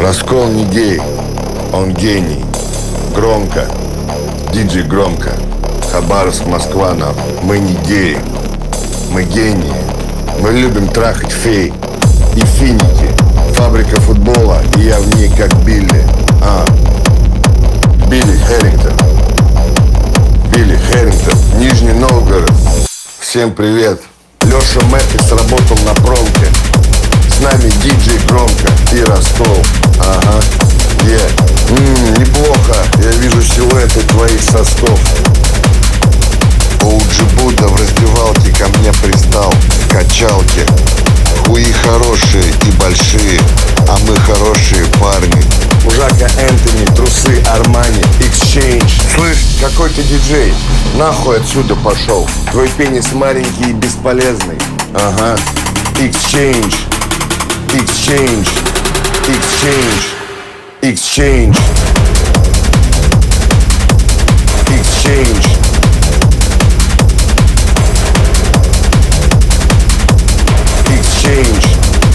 Раскол не гей, он гений. Громко, диджей громко. Хабаровск, Москва, нам. Мы не геи, мы гении. Мы любим трахать фей и финики. Фабрика футбола, и я в ней как Билли. Билли Хэрингтон. Билли Хэрингтон, Нижний Новгород. Всем привет. Леша Мэттис работал на промке. С нами диджей громко и раскол. Неплохо, я вижу силуэты твоих сосков. Оуджи Будда в раздевалке ко мне пристал в качалке. Хуи хорошие и большие, а мы хорошие парни. У Жака Энтони трусы Армани, Exchange. Слышь, какой ты диджей? Нахуй отсюда пошел. Твой пенис маленький и бесполезный. Exchange, Exchange, Exchange, Exchange, Exchange. Exchange.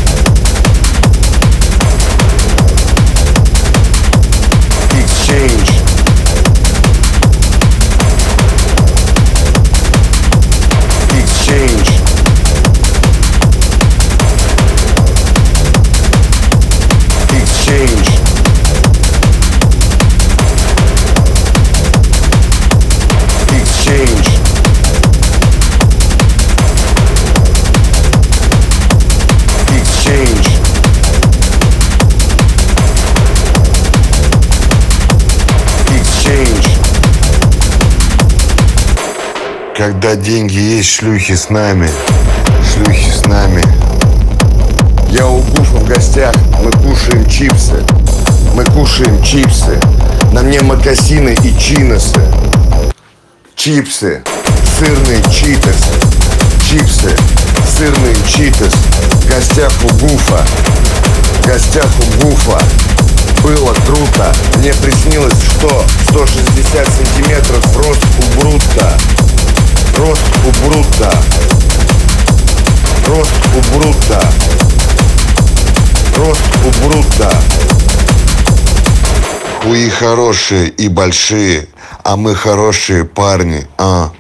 Exchange. Exchange. Exchange. Exchange. Exchange. Exchange. Когда деньги есть, шлюхи с нами. Шлюхи с нами. Я у Гуфа в гостях, мы кушаем чипсы. Мы кушаем чипсы. На мне мокасины и чиносы. Чипсы, сырные читос. Чипсы, сырные читос. В гостях у Гуфа. В гостях у Гуфа. Было круто. Мне приснилось, что 160 сантиметров рост у Брутто. Рост у Брутто. Рост у Брутто. Рост у Брутто. Хуи хорошие и большие, а мы хорошие парни.